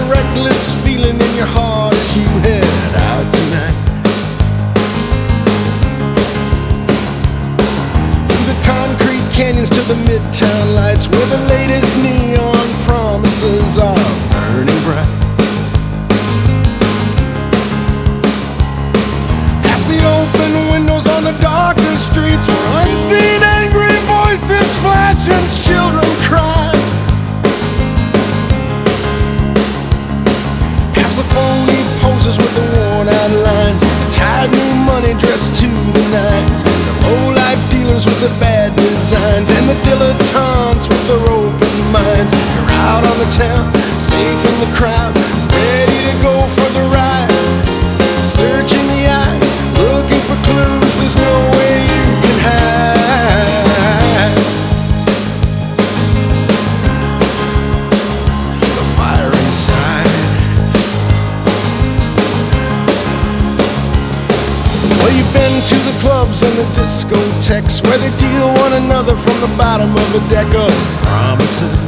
reckless feeling in your heart as you head out tonight. Through the concrete canyons to the midtown lights, where the latest neon promises are burning bright. Past the open windows on the darker streets, where unseen angry voices flash and children cry. Past the phony poses with the worn out lines, the tired new money dressed to the nines, the low-life dealers with the bad designs, and the dilettantes with their open minds. You're out on the town, safe in the crowd, ready to go for the ride. Searching the eyes, looking for clues, there's no way you can hide. The fire inside. Well, you've been to the clubs and the discotheques, where they deal one another from the bottom of a deck of promises,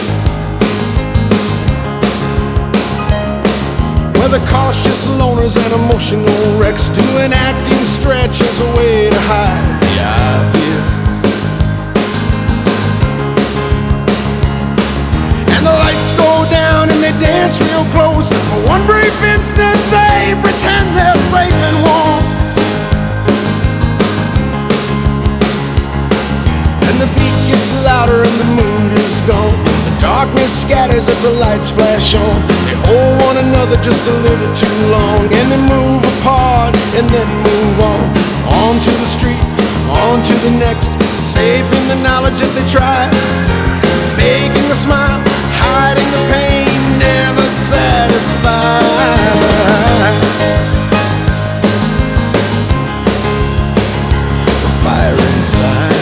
where the cautious loners and emotional wrecks do an acting stretch as a way to hide the obvious. And the lights go down and they dance real close, and for one brief instant they pretend they're safe and warm. And the beat gets louder and the mood is gone. The darkness scatters as the lights flash on. They hold one another just a little too long, and they move apart and then move on. On to the street, on to the next, safe in the knowledge that they tried. Faking a smile, hiding the pain, never satisfied. The fire inside.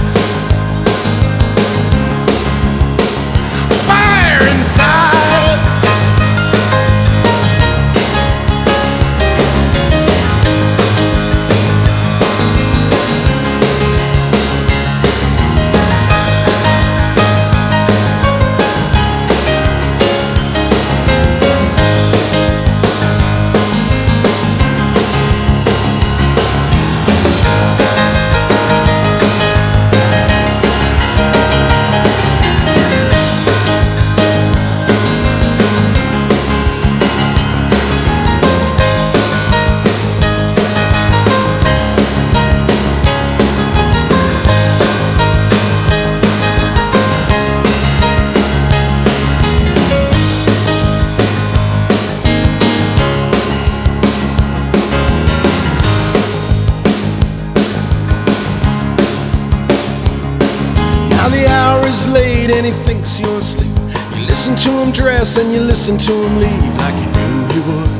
Now the hour is late and he thinks you're asleep. You listen to him dress and you listen to him leave like you knew he would.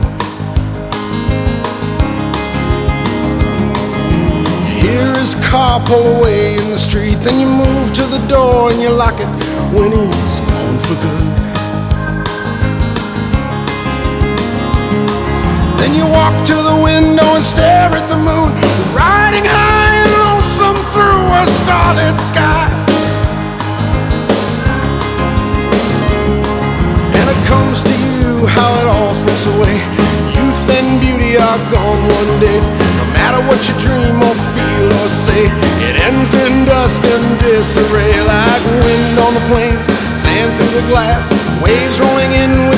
You hear his car pull away in the street, then you move to the door and you lock it when he's gone for good. Then you walk to the window and stare at the moon, riding high and lonesome through a starlit sky. Comes to you how it all slips away. Youth and beauty are gone one day. No matter what you dream or feel or say, it ends in dust and disarray. Like wind on the plains, sand through the glass, waves rolling in